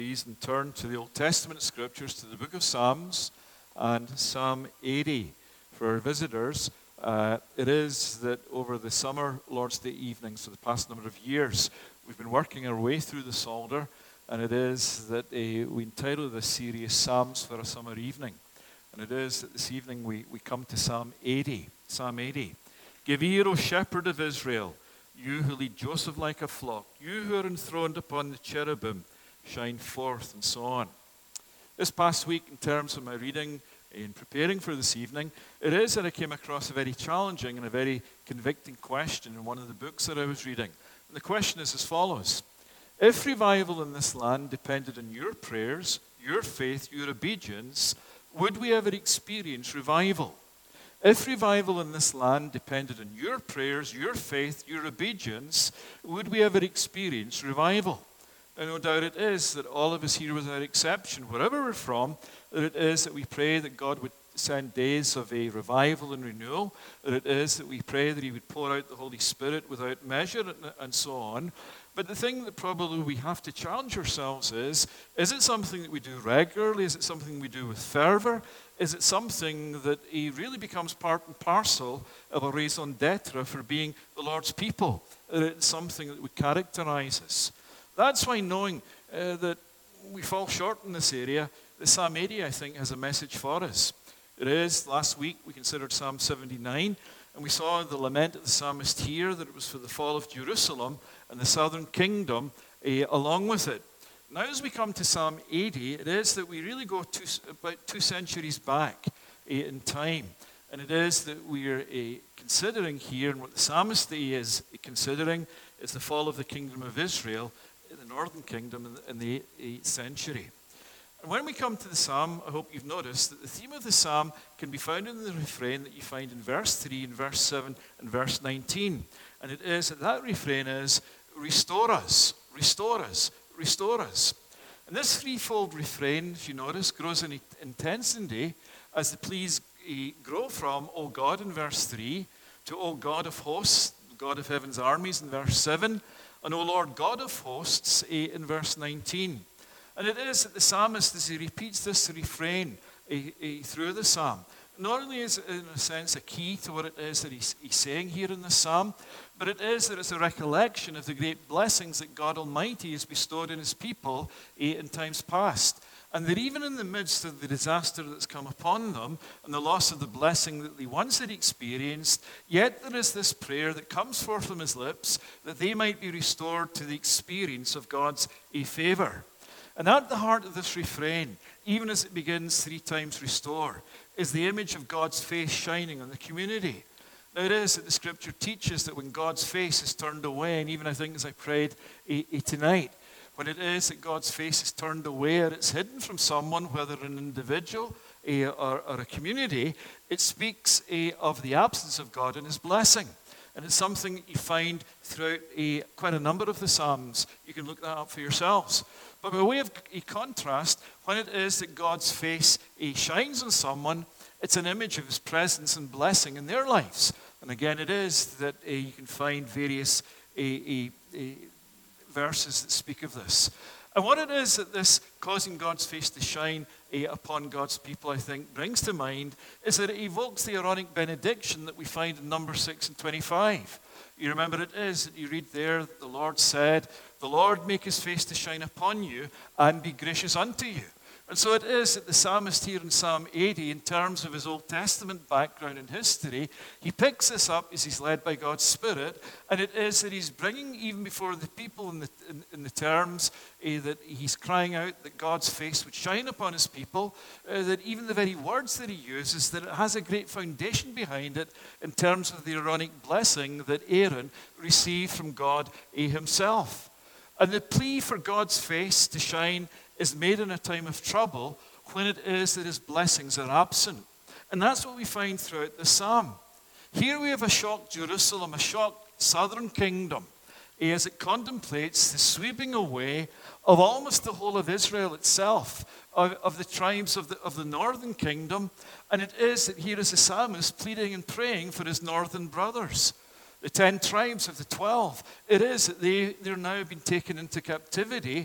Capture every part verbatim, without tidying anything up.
Please and turn to the Old Testament scriptures, to the book of Psalms and Psalm eighty. For our visitors, uh, it is that over the summer Lord's Day evenings for the past number of years, we've been working our way through the Psalter, and it is that uh, we entitled this series Psalms for a Summer Evening. And it is that this evening we, we come to Psalm eighty. Psalm eighty. Give ear, O shepherd of Israel, you who lead Joseph like a flock, you who are enthroned upon the cherubim, shine forth, and so on. This past week, in terms of my reading in preparing for this evening, it is that I came across a very challenging and a very convicting question in one of the books that I was reading. And the question is as follows: if revival in this land depended on your prayers, your faith, your obedience, would we ever experience revival? If revival in this land depended on your prayers, your faith, your obedience, would we ever experience revival? And no doubt it is that all of us here, without exception, wherever we're from, that it is that we pray that God would send days of a revival and renewal, that it is that we pray that He would pour out the Holy Spirit without measure, and, and so on. But the thing that probably we have to challenge ourselves is, is it something that we do regularly? Is it something we do with fervor? Is it something that it really becomes part and parcel of a raison d'etre for being the Lord's people? That it's something that would characterize us. That's why, knowing uh, that we fall short in this area, the Psalm eighty, I think, has a message for us. It is, last week we considered Psalm seventy-nine, and we saw the lament of the psalmist here, that it was for the fall of Jerusalem and the southern kingdom uh, along with it. Now as we come to Psalm eighty, it is that we really go two, about two centuries back uh, in time. And it is that we are uh, considering here, and what the psalmist is considering, is the fall of the kingdom of Israel, the northern kingdom, in the eighth century. And when we come to the psalm, I hope you've noticed that the theme of the psalm can be found in the refrain that you find in verse three, and verse seven, and verse nineteen. And it is that that refrain is, restore us, restore us, restore us. And this threefold refrain, if you notice, grows in intensity as the pleas grow from, O God, in verse three, to O God of hosts, God of heaven's armies, in verse seven, and O Lord God of hosts, in verse nineteen. And it is that the psalmist, as he repeats this refrain through the psalm, not only is it, in a sense, a key to what it is that he's, he's saying here in the psalm, but it is that it's a recollection of the great blessings that God Almighty has bestowed in His people in times past. And that even in the midst of the disaster that's come upon them and the loss of the blessing that they once had experienced, yet there is this prayer that comes forth from his lips that they might be restored to the experience of God's favor. And at the heart of this refrain, even as it begins three times restore, is the image of God's face shining on the community. Now it is that the scripture teaches that when God's face is turned away, and even I think as I prayed eh, eh, tonight, when it is that God's face is turned away or it's hidden from someone, whether an individual uh, or, or a community, it speaks uh, of the absence of God and His blessing. And it's something that you find throughout uh, quite a number of the Psalms. You can look that up for yourselves. But by way of a contrast, when it is that God's face uh, shines on someone, it's an image of His presence and blessing in their lives. And again, it is that uh, you can find various uh, uh, uh, verses that speak of this. And what it is that this causing God's face to shine uh, upon God's people, I think, brings to mind is that it evokes the Aaronic benediction that we find in Numbers six and twenty-five. You remember it is that you read there, the Lord said, the Lord make His face to shine upon you and be gracious unto you. And so it is that the psalmist here in Psalm eighty, in terms of his Old Testament background and history, he picks this up as he's led by God's Spirit, and it is that he's bringing even before the people in the, in, in the terms uh, that he's crying out that God's face would shine upon His people, uh, that even the very words that he uses, that it has a great foundation behind it in terms of the Aaronic blessing that Aaron received from God uh, Himself. And the plea for God's face to shine is made in a time of trouble when it is that His blessings are absent. And that's what we find throughout the psalm. Here we have a shocked Jerusalem, a shocked southern kingdom, as it contemplates the sweeping away of almost the whole of Israel itself, of, of the tribes of the, of the northern kingdom. And it is that here is the psalmist pleading and praying for his northern brothers. The ten tribes of the twelve. It is that they, they're now been taken into captivity.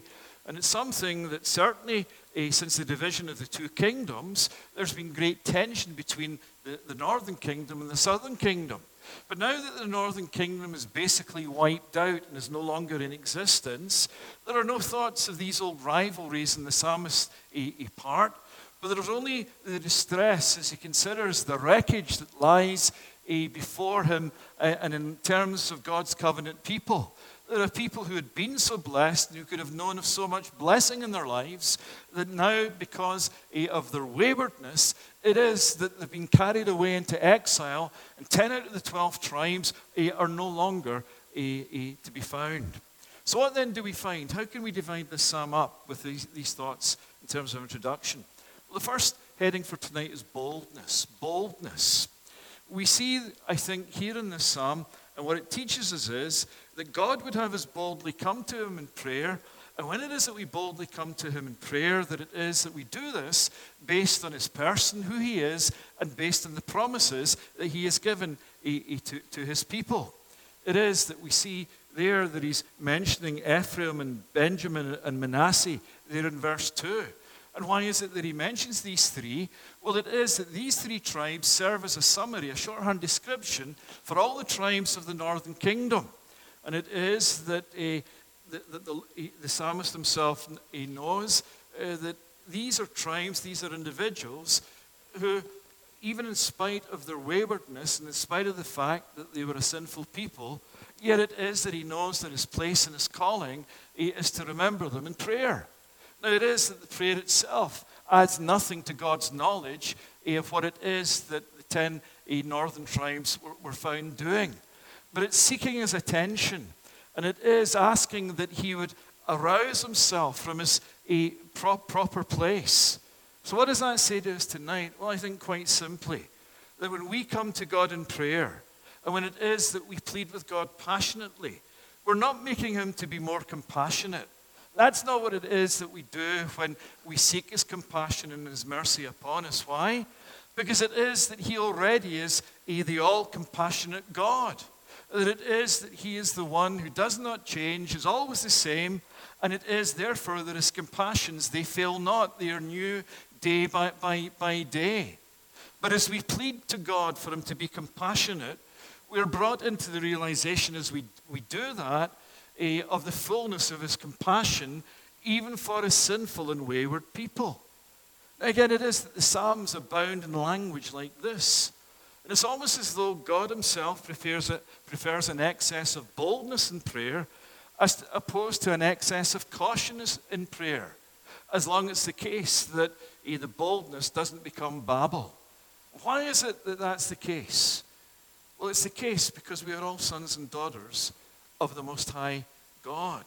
And it's something that certainly, uh, since the division of the two kingdoms, there's been great tension between the, the northern kingdom and the southern kingdom. But now that the northern kingdom is basically wiped out and is no longer in existence, there are no thoughts of these old rivalries in the psalmist's uh, uh, part, but there's only the distress as he considers the wreckage that lies uh, before him uh, and in terms of God's covenant people. There are people who had been so blessed and who could have known of so much blessing in their lives that now, because uh, of their waywardness, it is that they've been carried away into exile, and ten out of the twelve tribes uh, are no longer uh, uh, to be found. So what then do we find? How can we divide this psalm up with these, these thoughts in terms of introduction? Well, the first heading for tonight is boldness. Boldness. We see, I think, here in this psalm, and what it teaches us is that God would have us boldly come to him in prayer. And when it is that we boldly come to him in prayer, that it is that we do this based on his person, who he is, and based on the promises that he has given to, to his people. It is that we see there that he's mentioning Ephraim and Benjamin and Manasseh there in verse two. And why is it that he mentions these three? Well, it is that these three tribes serve as a summary, a shorthand description for all the tribes of the northern kingdom. And it is that uh, the, the, the, the psalmist himself he knows uh, that these are tribes, these are individuals who, even in spite of their waywardness and in spite of the fact that they were a sinful people, yet it is that he knows that his place and his calling is to remember them in prayer. Now, it is that the prayer itself adds nothing to God's knowledge of what it is that the ten northern tribes were, were found doing. But it's seeking his attention, and it is asking that he would arouse himself from his a pro- proper place. So what does that say to us tonight? Well, I think quite simply that when we come to God in prayer, and when it is that we plead with God passionately, we're not making him to be more compassionate. That's not what it is that we do when we seek his compassion and his mercy upon us. Why? Because it is that he already is a, the all-compassionate God. That it is that he is the one who does not change, is always the same, and it is therefore that his compassions, they fail not. They are new day by, by, by day. But as we plead to God for him to be compassionate, we are brought into the realization as we, we do that, Uh, of the fullness of his compassion, even for his sinful and wayward people. Now again, it is that the Psalms abound in language like this. And it's almost as though God himself prefers, a, prefers an excess of boldness in prayer as to, opposed to an excess of caution in prayer, as long as it's the case that uh, the boldness doesn't become babble. Why is it that that's the case? Well, it's the case because we are all sons and daughters of the Most High God.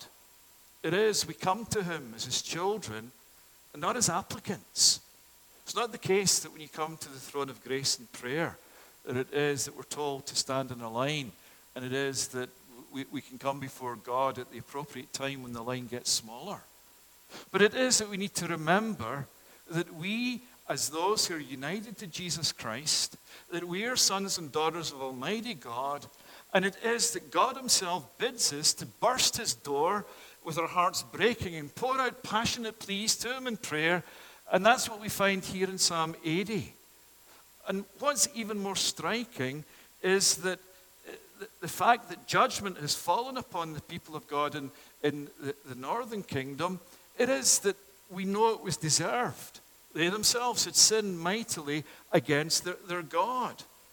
It is, we come to him as his children and not as applicants. It's not the case that when you come to the throne of grace in prayer, that it is that we're told to stand in a line, and it is that we, we can come before God at the appropriate time when the line gets smaller. But it is that we need to remember that we, as those who are united to Jesus Christ, that we are sons and daughters of Almighty God. And it is that God himself bids us to burst his door with our hearts breaking and pour out passionate pleas to him in prayer. And that's what we find here in Psalm eighty. And what's even more striking is that the fact that judgment has fallen upon the people of God in, in the, the northern kingdom, it is that we know it was deserved. They themselves had sinned mightily against their, their God.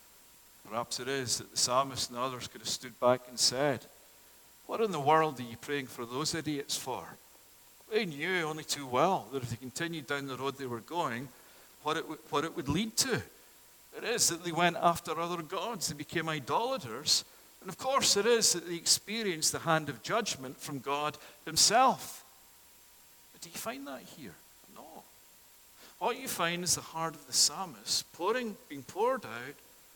Perhaps it is that the psalmist and others could have stood back and said, what in the world are you praying for those idiots for? They knew only too well that if they continued down the road they were going, what it, w- what it would lead to. It is that they went after other gods. They became idolaters. And of course it is that they experienced the hand of judgment from God himself. But do you find that here? No. What you find is the heart of the psalmist pouring, being poured out,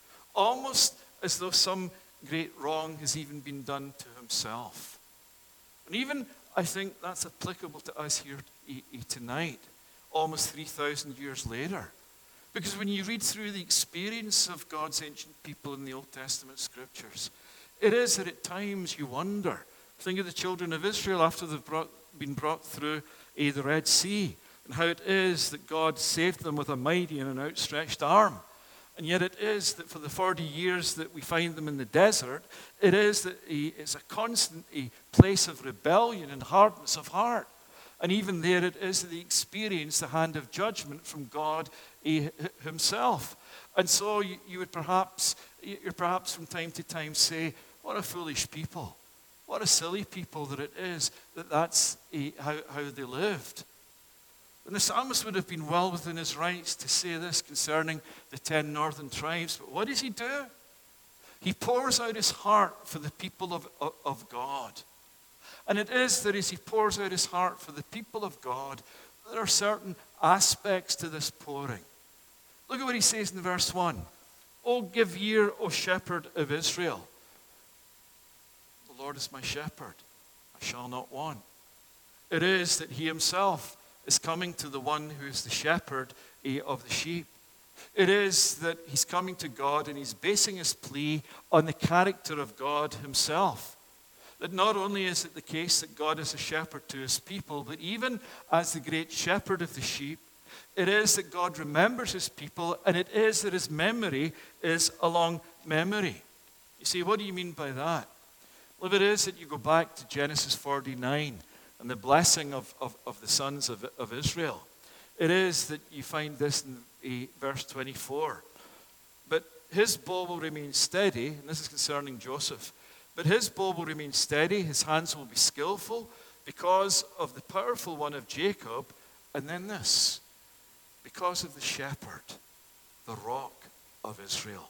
almost as though some great wrong has even been done to himself. And even, I think that's applicable to us here tonight, almost three thousand years later. Because when you read through the experience of God's ancient people in the Old Testament scriptures, it is that at times you wonder. Think of the children of Israel after they've brought, been brought through eh, the Red Sea, and how it is that God saved them with a mighty and an outstretched arm. And yet it is that for the forty years that we find them in the desert, it is that eh, it's a constant eh, place of rebellion and hardness of heart. And even there it is that they experience the hand of judgment from God eh, himself. And so you, you would perhaps, you perhaps from time to time say, what a foolish people. What a silly people that it is that that's eh, how, how they lived. And the psalmist would have been well within his rights to say this concerning the ten northern tribes. But what does he do? He pours out his heart for the people of, of, of God. And it is that as he pours out his heart for the people of God, there are certain aspects to this pouring. Look at what he says in verse one. "O give ear, O shepherd of Israel. The Lord is my shepherd. I shall not want." It is that he himself is coming to the one who is the shepherd of the sheep. It is that he's coming to God and he's basing his plea on the character of God himself. That not only is it the case that God is a shepherd to his people, but even as the great shepherd of the sheep, it is that God remembers his people, and it is that his memory is a long memory. You see, what do you mean by that? Well, if it is that you go back to Genesis forty-nine, and the blessing of, of, of the sons of, of Israel, it is that you find this in uh, verse twenty-four. "But his bow will remain steady," and this is concerning Joseph, "but his bow will remain steady, his hands will be skillful, because of the powerful one of Jacob," and then this, "because of the shepherd, the rock of Israel."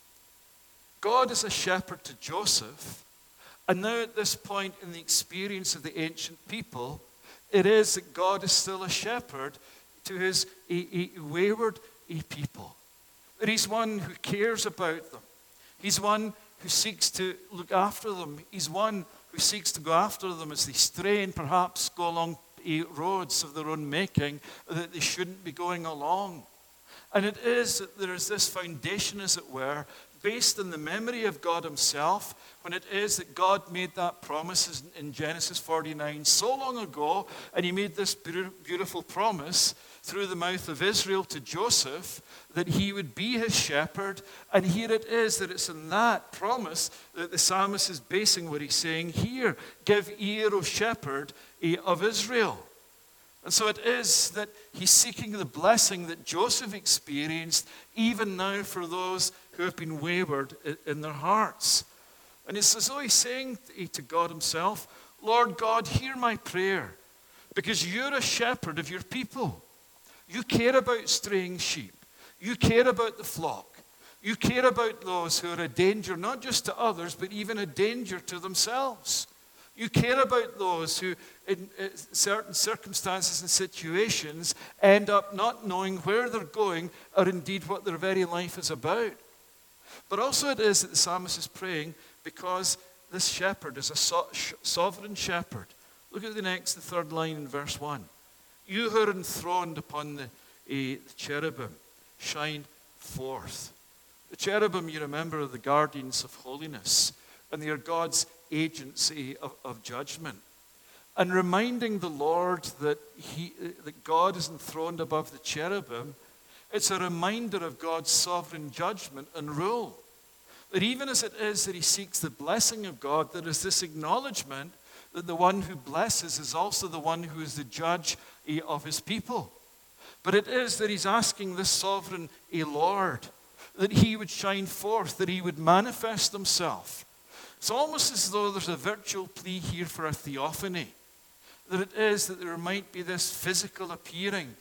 God is a shepherd to Joseph. And now at this point in the experience of the ancient people, it is that God is still a shepherd to his a, a wayward a people. That he's one who cares about them. He's one who seeks to look after them. He's one who seeks to go after them as they stray and perhaps go along a roads of their own making that they shouldn't be going along. And it is that there is this foundation, as it were, based on the memory of God himself, when it is that God made that promise in Genesis forty-nine so long ago, and he made this beautiful promise through the mouth of Israel to Joseph, that he would be his shepherd. And here it is that it's in that promise that the psalmist is basing what he's saying here. "Give ear, O shepherd of Israel." And so it is that he's seeking the blessing that Joseph experienced even now for those who have been wayward in their hearts. And it's as though he's saying to God himself, "Lord God, hear my prayer, because you're a shepherd of your people. You care about straying sheep. You care about the flock. You care about those who are a danger, not just to others, but even a danger to themselves. You care about those who, in certain circumstances and situations, end up not knowing where they're going or indeed what their very life is about." But also it is that the psalmist is praying because this shepherd is a so- sovereign shepherd. Look at the next, the third line in verse one. "You who are enthroned upon the, uh, the cherubim, shine forth." The cherubim, you remember, are the guardians of holiness, and they are God's agency of, of judgment. And reminding the Lord that he, that God is enthroned above the cherubim, it's a reminder of God's sovereign judgment and rule. That even as it is that he seeks the blessing of God, there is this acknowledgement that the one who blesses is also the one who is the judge of his people. But it is that he's asking this sovereign a Lord that he would shine forth, that he would manifest himself. It's almost as though there's a virtual plea here for a theophany. That it is that there might be this physical appearing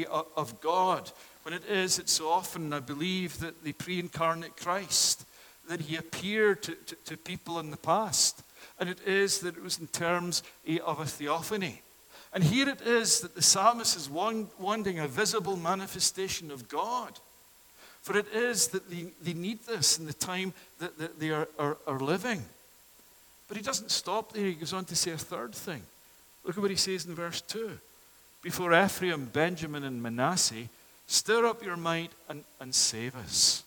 of God. When it is that so often, I believe, that the pre-incarnate Christ, that he appeared to, to, to people in the past. And it is that it was in terms of a theophany. And here it is that the psalmist is wanting a visible manifestation of God. For it is that they, they need this in the time that, that they are, are, are living. But he doesn't stop there. He goes on to say a third thing. Look at what he says in verse two. "Before Ephraim, Benjamin, and Manasseh, stir up your might and, and save us."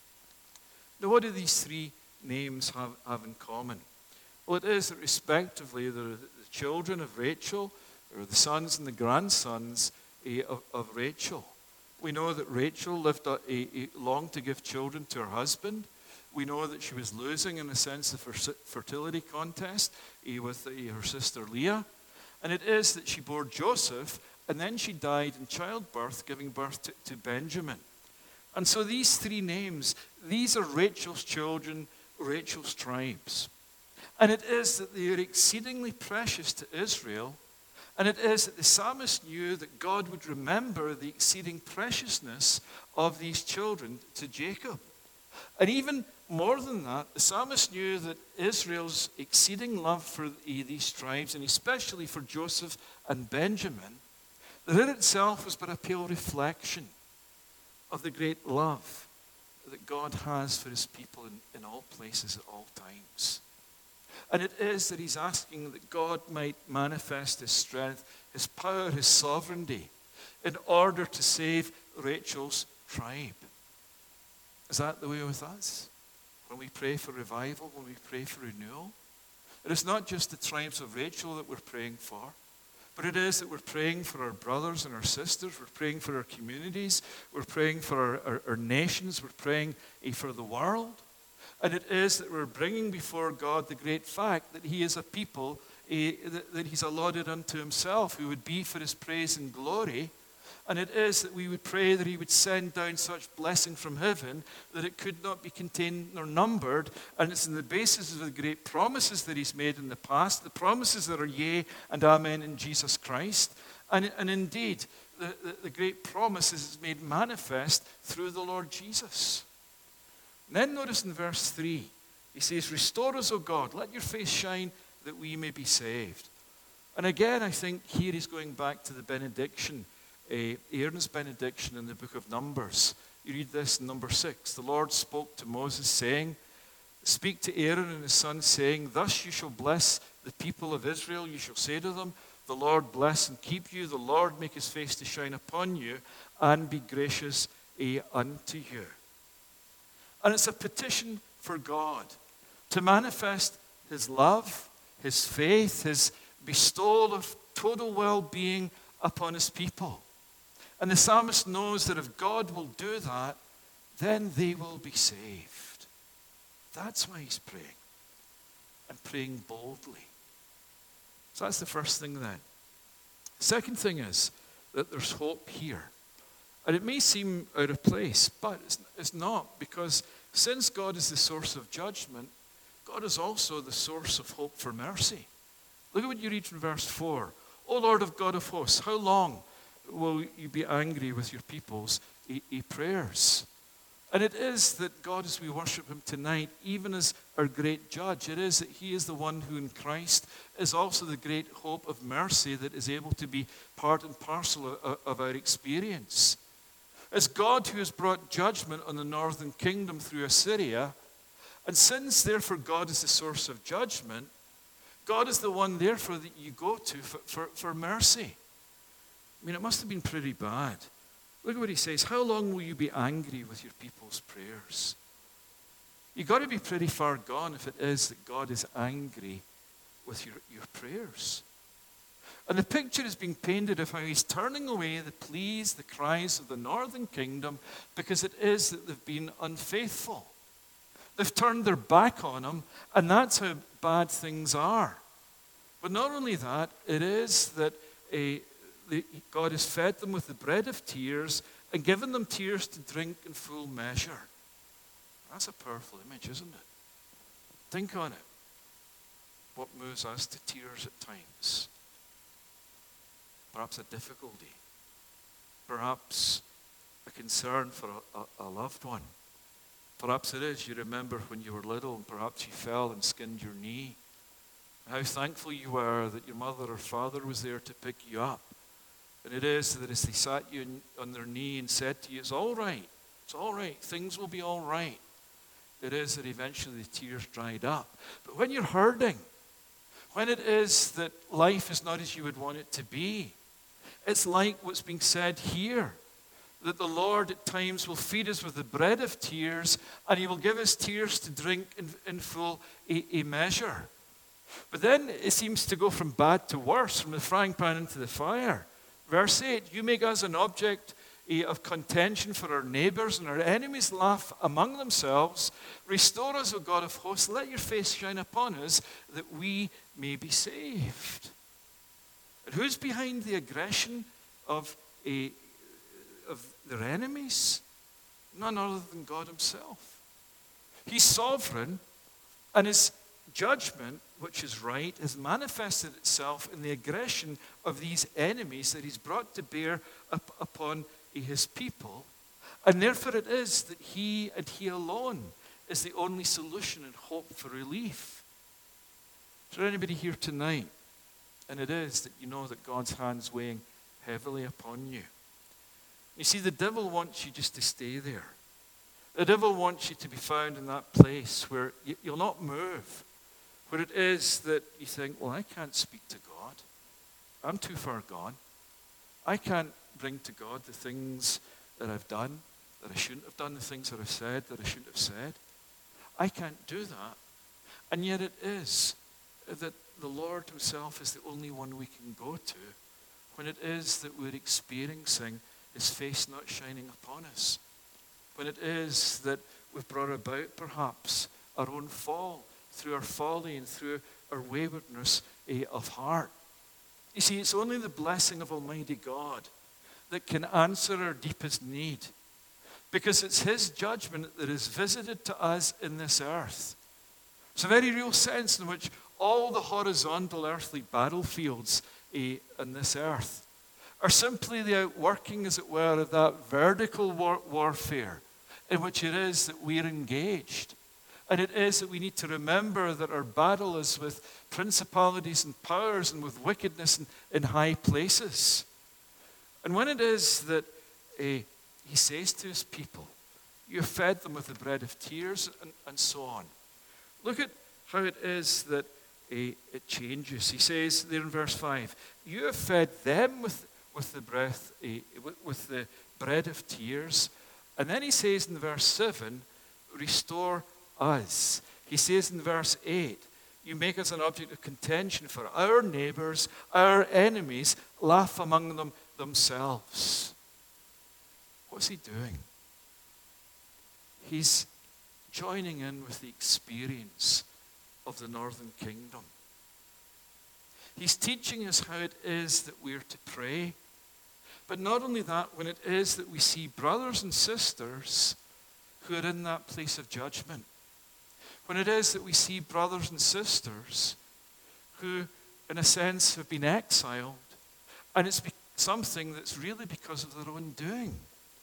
Now, what do these three names have, have in common? Well, it is that respectively they're the children of Rachel, or the sons and the grandsons eh, of, of Rachel. We know that Rachel lived a, a, a long to give children to her husband. We know that she was losing in a sense the fertility contest eh, with eh, her sister Leah. And it is that she bore Joseph, and then she died in childbirth, giving birth to, to Benjamin. And so these three names, these are Rachel's children, Rachel's tribes. And it is that they are exceedingly precious to Israel. And it is that the psalmist knew that God would remember the exceeding preciousness of these children to Jacob. And even more than that, the psalmist knew that Israel's exceeding love for these tribes, and especially for Joseph and Benjamin, that in itself was but a pale reflection of the great love that God has for his people in, in all places at all times. And it is that he's asking that God might manifest his strength, his power, his sovereignty, in order to save Rachel's tribe. Is that the way with us? When we pray for revival, when we pray for renewal? It is not just the tribes of Rachel that we're praying for, but it is that we're praying for our brothers and our sisters. We're praying for our communities. We're praying for our, our, our nations. We're praying eh, for the world. And it is that we're bringing before God the great fact that he is a people eh, that, that he's allotted unto himself, who would be for his praise and glory. And it is that we would pray that he would send down such blessing from heaven that it could not be contained nor numbered. And it's on the basis of the great promises that he's made in the past, the promises that are yea and amen in Jesus Christ. And, and indeed, the, the, the great promises is made manifest through the Lord Jesus. And then notice in verse three, he says, "Restore us, O God, let your face shine that we may be saved." And again, I think here he's going back to the benediction, Uh, Aaron's benediction in the book of Numbers. You read this in number six. "The Lord spoke to Moses, saying, Speak to Aaron and his sons, saying, Thus you shall bless the people of Israel. You shall say to them, The Lord bless and keep you. The Lord make his face to shine upon you and be gracious eh, unto you." And it's a petition for God to manifest his love, his faith, his bestowal of total well-being upon his people. And the psalmist knows that if God will do that, then they will be saved. That's why he's praying, and praying boldly. So that's the first thing then. Second thing is that there's hope here. And it may seem out of place, but it's, it's not, because since God is the source of judgment, God is also the source of hope for mercy. Look at what you read from verse four. "O Lord of God of hosts, how long will you be angry with your people's e- e- prayers?" And it is that God, as we worship him tonight, even as our great judge, it is that he is the one who in Christ is also the great hope of mercy that is able to be part and parcel of, of our experience. It's God who has brought judgment on the northern kingdom through Assyria, and since therefore God is the source of judgment, God is the one therefore that you go to for, for, for mercy. I mean, it must have been pretty bad. Look at what he says. "How long will you be angry with your people's prayers?" You've got to be pretty far gone if it is that God is angry with your, your prayers. And the picture is being painted of how he's turning away the pleas, the cries of the northern kingdom, because it is that they've been unfaithful. They've turned their back on him, and that's how bad things are. But not only that, it is that a, the, God has fed them with the bread of tears and given them tears to drink in full measure. That's a powerful image, isn't it? Think on it. What moves us to tears at times? Perhaps a difficulty. Perhaps a concern for a, a, a loved one. Perhaps it is you remember when you were little and perhaps you fell and skinned your knee. How thankful you were that your mother or father was there to pick you up. And it is that as they sat you in, on their knee and said to you, "It's all right, it's all right, things will be all right." It is that eventually the tears dried up. But when you're hurting, when it is that life is not as you would want it to be, it's like what's being said here, that the Lord at times will feed us with the bread of tears, and he will give us tears to drink in, in full a, a measure. But then it seems to go from bad to worse, from the frying pan into the fire. Verse eight, you make us an object eh, of contention for our neighbors, and our enemies laugh among themselves. Restore us, O God of hosts. Let your face shine upon us, that we may be saved. And who's behind the aggression of, a, of their enemies? None other than God himself. He's sovereign, and his judgment, which is right, has manifested itself in the aggression of these enemies that he's brought to bear up upon his people. And therefore it is that he and he alone is the only solution and hope for relief. Is there anybody here tonight? And it is that you know that God's hand's weighing heavily upon you. You see, the devil wants you just to stay there. The devil wants you to be found in that place where you'll not move. Where it is that you think, well, I can't speak to God. I'm too far gone. I can't bring to God the things that I've done, that I shouldn't have done, the things that I've said, that I shouldn't have said. I can't do that. And yet it is that the Lord himself is the only one we can go to when it is that we're experiencing his face not shining upon us. When it is that we've brought about perhaps our own fall through our folly and through our waywardness eh, of heart. You see, it's only the blessing of Almighty God that can answer our deepest need, because it's his judgment that is visited to us in this earth. It's a very real sense in which all the horizontal earthly battlefields eh, in this earth are simply the outworking, as it were, of that vertical war- warfare in which it is that we're engaged. And it is that we need to remember that our battle is with principalities and powers and with wickedness in, in high places. And when it is that uh, he says to his people, you have fed them with the bread of tears, and, and so on. Look at how it is that uh, it changes. He says there in verse five, you have fed them with, with, the breath, uh, with, with the bread of tears. And then he says in verse seven, restore us. He says in verse eight, you make us an object of contention for our neighbors, our enemies, laugh among them themselves. What's he doing? He's joining in with the experience of the northern kingdom. He's teaching us how it is that we're to pray. But not only that, when it is that we see brothers and sisters who are in that place of judgment, when it is that we see brothers and sisters who, in a sense, have been exiled, and it's something that's really because of their own doing.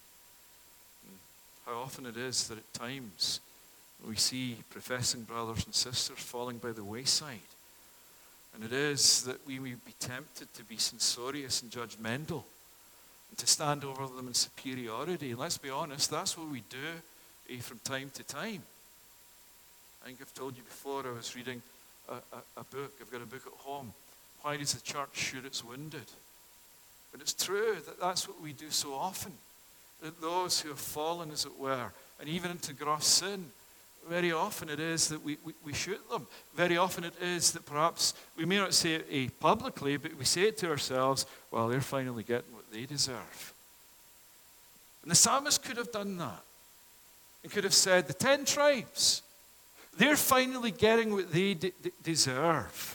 How often it is that at times we see professing brothers and sisters falling by the wayside. And it is that we may be tempted to be censorious and judgmental and to stand over them in superiority. And let's be honest, that's what we do eh, from time to time. I think I've told you before, I was reading a, a, a book. I've got a book at home. Why does the church shoot its wounded? But it's true that that's what we do so often. That those who have fallen, as it were, and even into gross sin, very often it is that we, we, we shoot them. Very often it is that perhaps we may not say it eh, publicly, but we say it to ourselves, well, they're finally getting what they deserve. And the psalmist could have done that. He could have said, the ten tribes, they're finally getting what they de- de- deserve.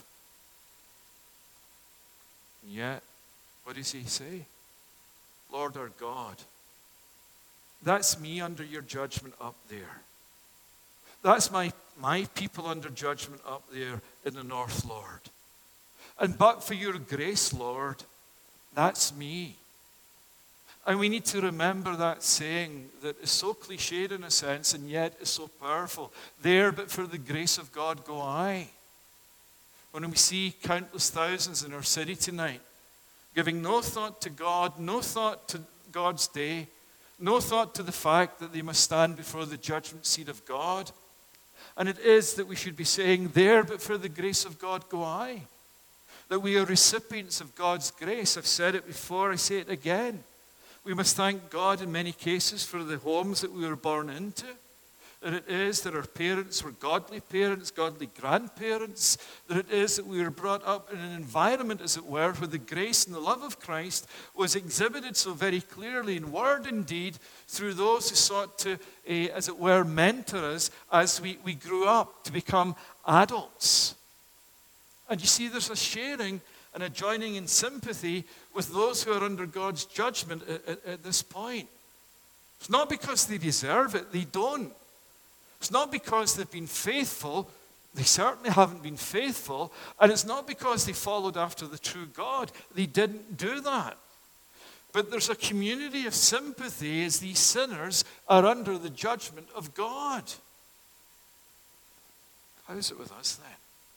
And yet, what does he say? Lord our God, that's me under your judgment up there. That's my, my people under judgment up there in the north, Lord. And but for your grace, Lord, that's me. And we need to remember that saying that is so cliched in a sense and yet is so powerful. There, but for the grace of God, go I. When we see countless thousands in our city tonight, giving no thought to God, no thought to God's day, no thought to the fact that they must stand before the judgment seat of God. And it is that we should be saying, there, but for the grace of God, go I. That we are recipients of God's grace. I've said it before, I say it again. We must thank God in many cases for the homes that we were born into. that it is that our parents were godly parents, godly grandparents, that it is that we were brought up in an environment, as it were, where the grace and the love of Christ was exhibited so very clearly in word and deed through those who sought to, uh, as it were, mentor us as we, we grew up to become adults. And you see, there's a sharing and a joining in sympathy with those who are under God's judgment at, at, at this point. It's not because they deserve it, they don't. It's not because they've been faithful, they certainly haven't been faithful, and it's not because they followed after the true God, they didn't do that. But there's a community of sympathy as these sinners are under the judgment of God. How is it with us then?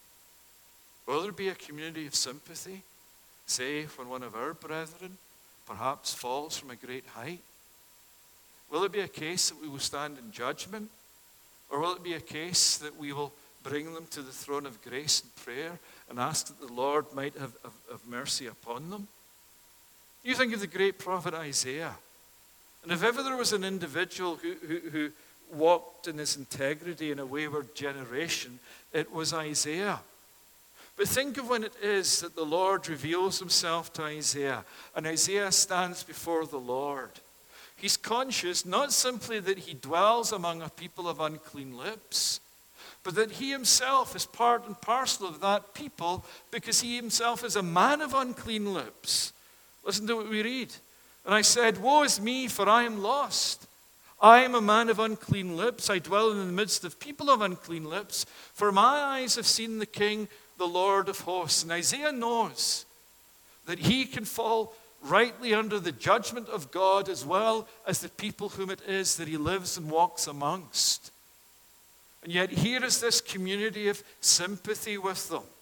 Will there be a community of sympathy, say, when one of our brethren perhaps falls from a great height? Will it be a case that we will stand in judgment? Or will it be a case that we will bring them to the throne of grace and prayer and ask that the Lord might have, have, have mercy upon them? You think of the great prophet Isaiah. And if ever there was an individual who, who, who walked in his integrity in a wayward generation, it was Isaiah. But think of when it is that the Lord reveals himself to Isaiah, and Isaiah stands before the Lord. He's conscious not simply that he dwells among a people of unclean lips, but that he himself is part and parcel of that people because he himself is a man of unclean lips. Listen to what we read. And I said, "Woe is me, for I am lost. I am a man of unclean lips. I dwell in the midst of people of unclean lips. For my eyes have seen the King, the Lord of hosts." And Isaiah knows that he can fall rightly under the judgment of God as well as the people whom it is that he lives and walks amongst. And yet here is this community of sympathy with them.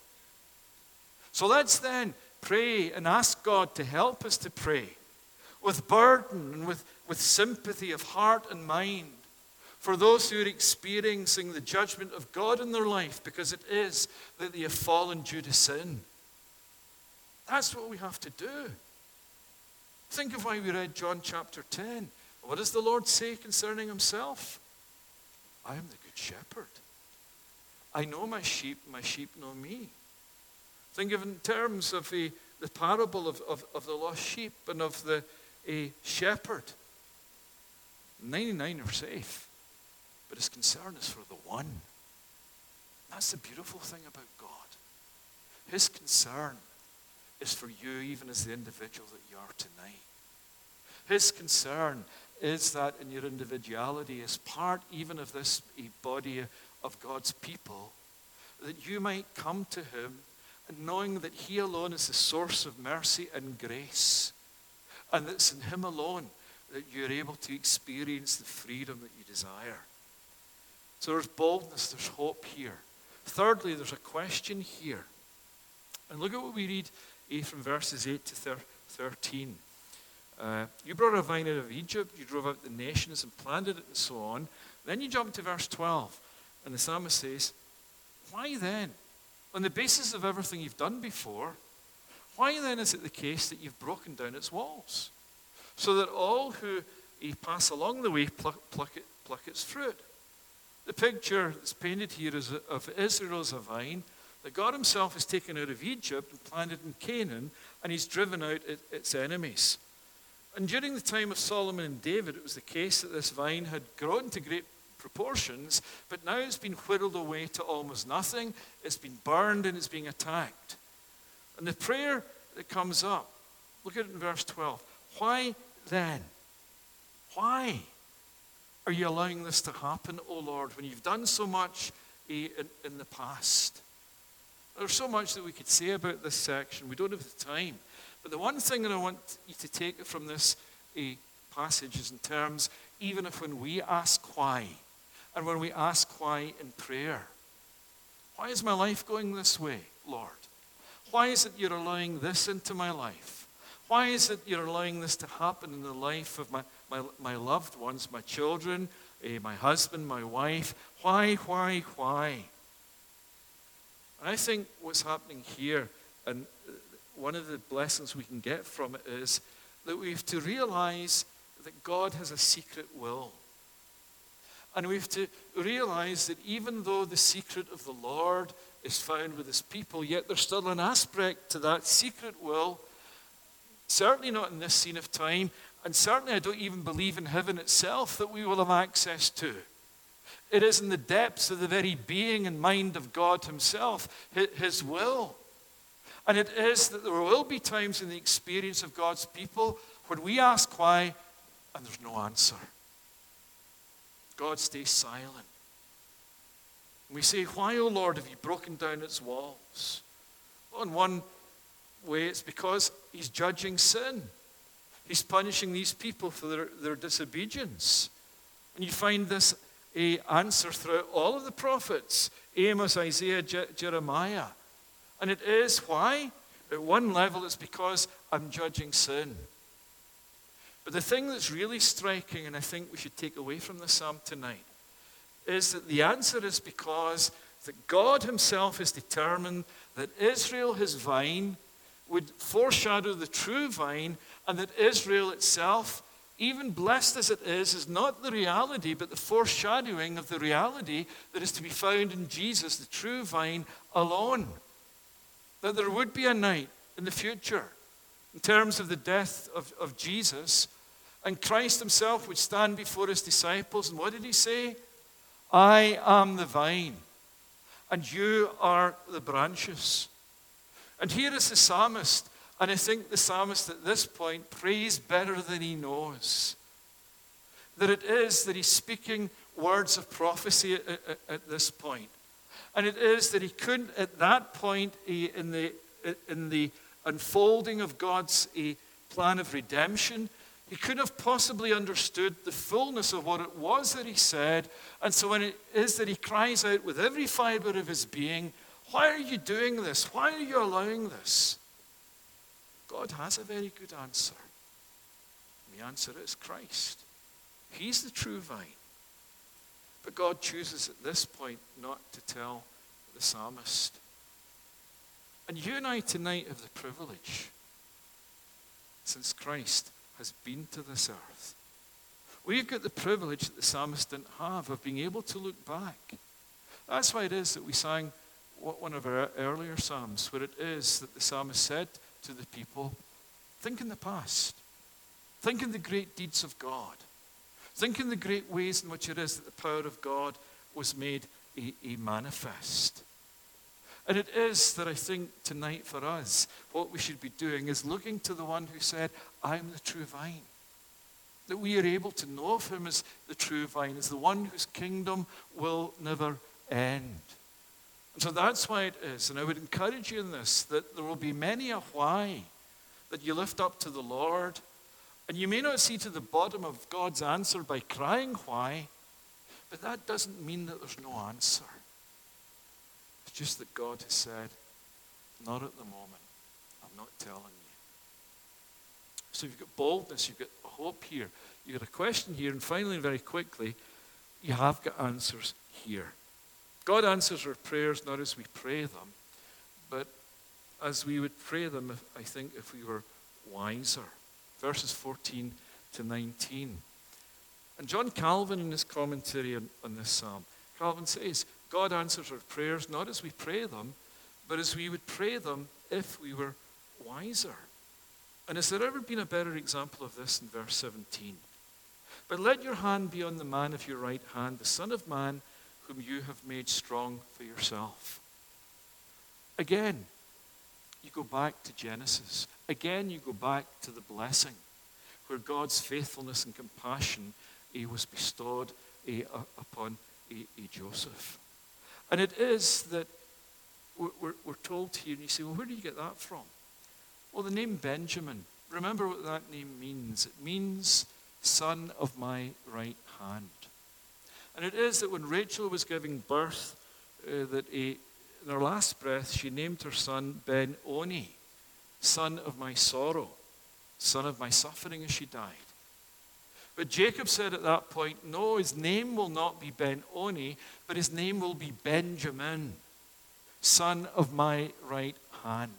So let's then pray and ask God to help us to pray with burden and with, with sympathy of heart and mind for those who are experiencing the judgment of God in their life because it is that they have fallen due to sin. That's what we have to do. Think of why we read John chapter ten. What does the Lord say concerning himself? I am the good shepherd. I know my sheep, my sheep know me. Think of it in terms of a, the parable of, of, of the lost sheep and of the a shepherd. ninety-nine are safe, but his concern is for the one. That's the beautiful thing about God. His concern is for you, even as the individual that you are tonight. His concern is that in your individuality, as part even of this body of God's people, that you might come to him and knowing that he alone is the source of mercy and grace, and that it's in him alone that you're able to experience the freedom that you desire. So there's boldness, there's hope here. Thirdly, there's a question here. And look at what we read from verses eight to thirteen. Uh, you brought a vine out of Egypt, you drove out the nations and planted it and so on. Then you jump to verse twelve, and the psalmist says, why then, on the basis of everything you've done before, why then is it the case that you've broken down its walls, so that all who pass along the way pluck, pluck, it, pluck its fruit? The picture that's painted here is of Israel as a vine that God himself has taken out of Egypt and planted in Canaan, and he's driven out it, its enemies. And during the time of Solomon and David, it was the case that this vine had grown to great proportions, but now it's been whittled away to almost nothing. It's been burned and it's being attacked. And the prayer that comes up, look at it in verse twelve. Why then? Why are you allowing this to happen, O Lord, when you've done so much in, in the past? There's so much that we could say about this section. We don't have the time. But the one thing that I want you to take from this uh, passage is in terms, even if when we ask why, and when we ask why in prayer, why is my life going this way, Lord? Why is it you're allowing this into my life? Why is it you're allowing this to happen in the life of my, my, my loved ones, my children, uh, my husband, my wife? Why, why, why? I think what's happening here, and one of the blessings we can get from it is that we have to realize that God has a secret will. And we have to realize that even though the secret of the Lord is found with his people, yet there's still an aspect to that secret will, certainly not in this scene of time, and certainly I don't even believe in heaven itself, that we will have access to. It is in the depths of the very being and mind of God himself, his will. And it is that there will be times in the experience of God's people when we ask why, and there's no answer. God stays silent. And we say, why, O Lord, have you broken down its walls? Well, in one way, it's because he's judging sin. He's punishing these people for their, their disobedience. And you find this a answer throughout all of the prophets, Amos, Isaiah, Je- Jeremiah. And it is why? At one level, it's because I'm judging sin. But the thing that's really striking, and I think we should take away from the psalm tonight, is that the answer is because that God himself has determined that Israel, his vine, would foreshadow the true vine, and that Israel itself, even blessed as it is, is not the reality, but the foreshadowing of the reality that is to be found in Jesus, the true vine, alone. That there would be a night in the future, in terms of the death of, of Jesus, and Christ himself would stand before his disciples, and what did he say? I am the vine, and you are the branches. And here is the psalmist, and I think the psalmist at this point prays better than he knows. That it is that he's speaking words of prophecy at, at, at this point. And it is that he couldn't, at that point, he, in the in the unfolding of God's he, plan of redemption, he couldn't have possibly understood the fullness of what it was that he said. And so when it is that he cries out with every fiber of his being, why are you doing this? Why are you allowing this? God has a very good answer. And the answer is Christ. He's the true vine. But God chooses at this point not to tell the psalmist. And you and I tonight have the privilege, since Christ has been to this earth, we've got the privilege that the psalmist didn't have of being able to look back. That's why it is that we sang one of our earlier psalms, where it is that the psalmist said to the people, think in the past. Think in the great deeds of God. Think in the great ways in which it is that the power of God was made a, a manifest. And it is that I think tonight for us, what we should be doing is looking to the one who said, I'm the true vine. That we are able to know of him as the true vine, as the one whose kingdom will never end. And so that's why it is, and I would encourage you in this, that there will be many a why that you lift up to the Lord. And you may not see to the bottom of God's answer by crying why, but that doesn't mean that there's no answer. It's just that God has said, not at the moment. I'm not telling you. So you've got boldness, you've got hope here, you've got a question here, and finally, and very quickly, you have got answers here. God answers our prayers not as we pray them, but as we would pray them, if, I think, if we were wiser. Verses fourteen to nineteen. And John Calvin, in his commentary on, on this psalm, Calvin says, God answers our prayers not as we pray them, but as we would pray them if we were wiser. And has there ever been a better example of this in verse seventeen? But let your hand be on the man of your right hand, the Son of Man, whom you have made strong for yourself. Again, you go back to Genesis. Again, you go back to the blessing where God's faithfulness and compassion eh, was bestowed eh, upon eh, eh, Joseph. And it is that we're, we're, we're told here, and you say, well, where do you get that from? Well, the name Benjamin, remember what that name means. It means son of my right hand. And it is that when Rachel was giving birth, uh, that a, in her last breath, she named her son Ben-Oni, son of my sorrow, son of my suffering, as she died. But Jacob said at that point, no, his name will not be Ben-Oni, but his name will be Benjamin, son of my right hand.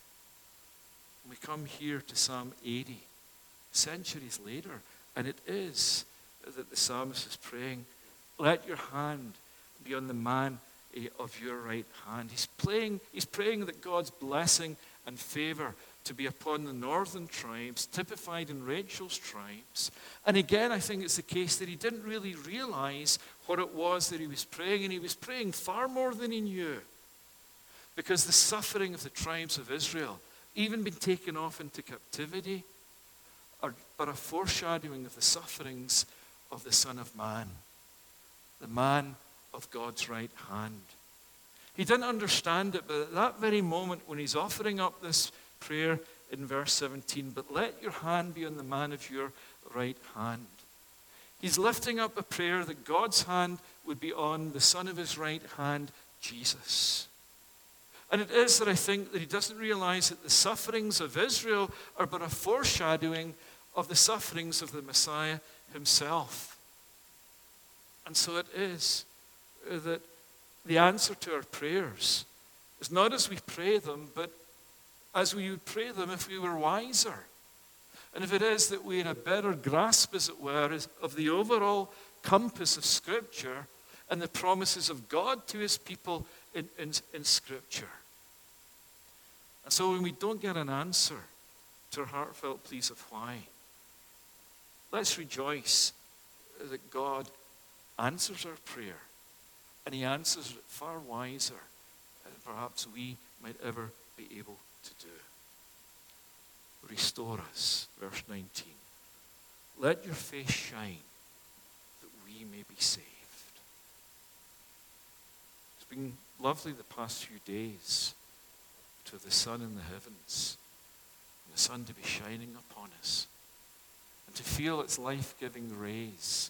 And we come here to Psalm eighty, centuries later, and it is that the psalmist is praying Let your hand be on the man eh, of your right hand. He's praying, he's praying that God's blessing and favor to be upon the northern tribes, typified in Rachel's tribes. And again, I think it's the case that he didn't really realize what it was that he was praying, and he was praying far more than he knew. Because the suffering of the tribes of Israel, even been taken off into captivity, are but a foreshadowing of the sufferings of the Son of Man, the man of God's right hand. He didn't understand it, but at that very moment when he's offering up this prayer in verse seventeen, but let your hand be on the man of your right hand. He's lifting up a prayer that God's hand would be on the son of his right hand, Jesus. And it is that I think that he doesn't realize that the sufferings of Israel are but a foreshadowing of the sufferings of the Messiah himself. And so it is that the answer to our prayers is not as we pray them, but as we would pray them if we were wiser. And if it is that we had a better grasp, as it were, of the overall compass of Scripture and the promises of God to his people in, in, in Scripture. And so when we don't get an answer to our heartfelt pleas of why, let's rejoice that God answers our prayer, and he answers it far wiser than perhaps we might ever be able to do. Restore us, verse nineteen. Let your face shine that we may be saved. It's been lovely the past few days to have the sun in the heavens, and the sun to be shining upon us, and to feel its life-giving rays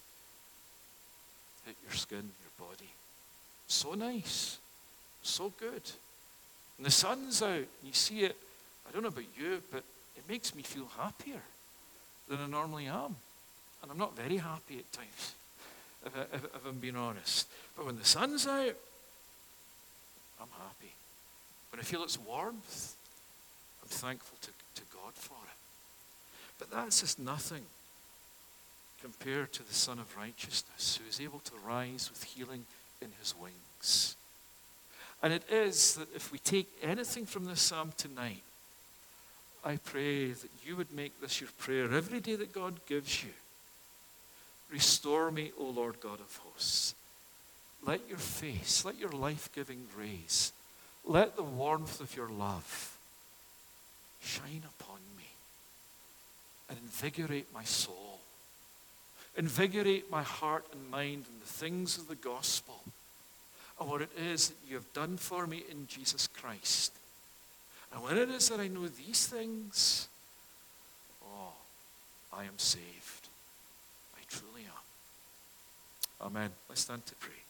hit your skin, your body. So nice, so good. And the sun's out, and you see it. I don't know about you, but it makes me feel happier than I normally am. And I'm not very happy at times, if, I, if, if I'm being honest. But when the sun's out, I'm happy. When I feel its warmth, I'm thankful to, to God for it. But that's just nothing compared to the Son of Righteousness, who is able to rise with healing in his wings. And it is that if we take anything from this psalm tonight, I pray that you would make this your prayer every day that God gives you. Restore me, O Lord God of hosts. Let your face, let your life-giving rays, let the warmth of your love shine upon me and invigorate my soul. Invigorate my heart and mind in the things of the gospel and what it is that you have done for me in Jesus Christ. And when it is that I know these things, oh, I am saved. I truly am. Amen. Let's stand to pray.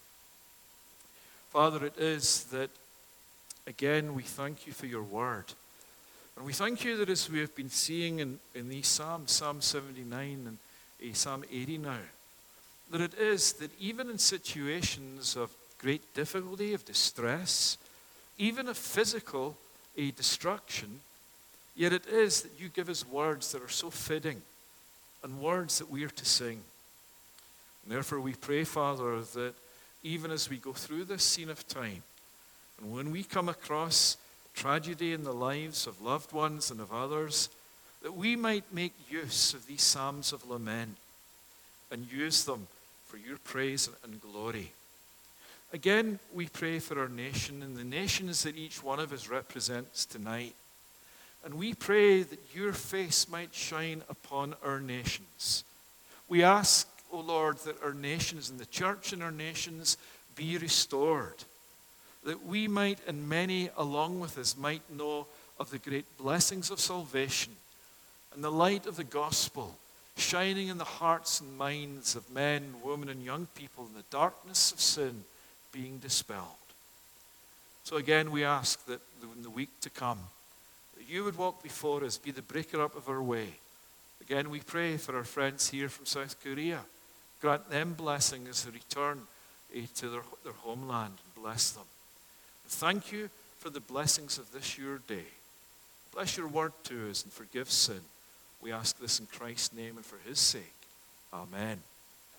Father, it is that, again, we thank you for your word. And we thank you that as we have been seeing in, in these Psalms, Psalm seventy-nine and uh, Psalm eighty now, that it is that even in situations of great difficulty, of distress, even of physical a destruction, yet it is that you give us words that are so fitting and words that we are to sing. And therefore we pray, Father, that even as we go through this scene of time, and when we come across tragedy in the lives of loved ones and of others, that we might make use of these psalms of lament and use them for your praise and glory. Again, we pray for our nation and the nations that each one of us represents tonight. And we pray that your face might shine upon our nations. We ask, O Lord, that our nations and the church in our nations be restored. That we might, and many along with us, might know of the great blessings of salvation and the light of the gospel shining in the hearts and minds of men, women, and young people in the darkness of sin being dispelled. So again, we ask that in the week to come, that you would walk before us, be the breaker up of our way. Again, we pray for our friends here from South Korea. Grant them blessing as they return eh, to their, their homeland, and bless them. And thank you for the blessings of this your day. Bless your word to us and forgive sin. We ask this in Christ's name and for his sake. Amen.